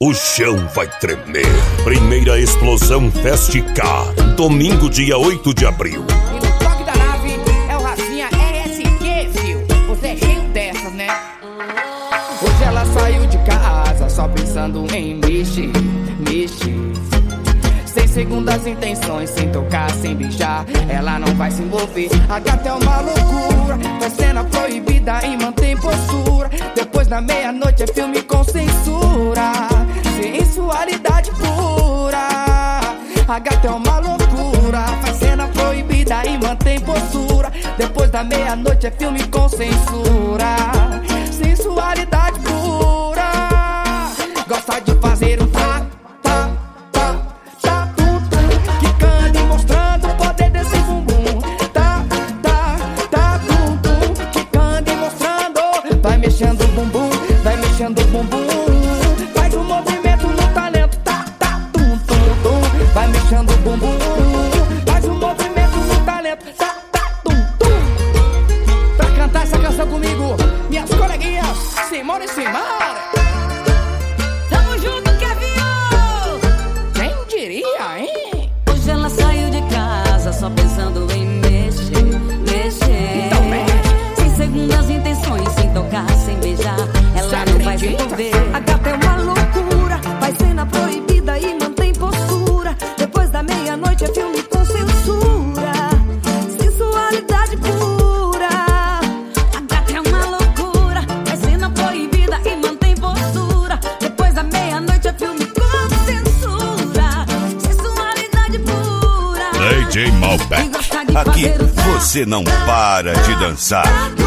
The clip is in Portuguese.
O chão vai tremer. Primeira explosão Festicar. Domingo, dia 8 de abril. E no toque da nave é o Rafinha RSQ, fio. Você é cheio dessas, né? Hoje ela saiu de casa só pensando em mexer. Sem segundas intenções, sem tocar, sem beijar, ela não vai se envolver. A gata é uma loucura, faz cena proibida e mantém postura. Depois da meia-noite é filme com censura, sensualidade pura. A gata é uma loucura, faz cena proibida e mantém postura. Depois da meia-noite é filme com censura, sensualidade pura. Gosta de fazer um mexendo o bumbum, vai mexendo o bumbum. Faz um movimento no talento, tum, tum, tum. Vai mexendo o bumbum, faz um movimento no talento, tum, tum. Pra cantar essa canção comigo, minhas coleguinhas, Simone e Simara. Tamo junto, Kevin! Quem diria, hein? Hoje ela saiu de casa só pensando em mexer. Então mexe. Sem segundas intenções, sem tocar, sem beijar, ela não vai se envolver. A gata é uma loucura, faz cena proibida e mantém postura. Depois da meia-noite é filme com censura, sensualidade pura. A gata é uma loucura, faz cena proibida e mantém postura. Depois da meia-noite é filme com censura, sensualidade pura. DJ Malbec. Aqui você não para de dançar.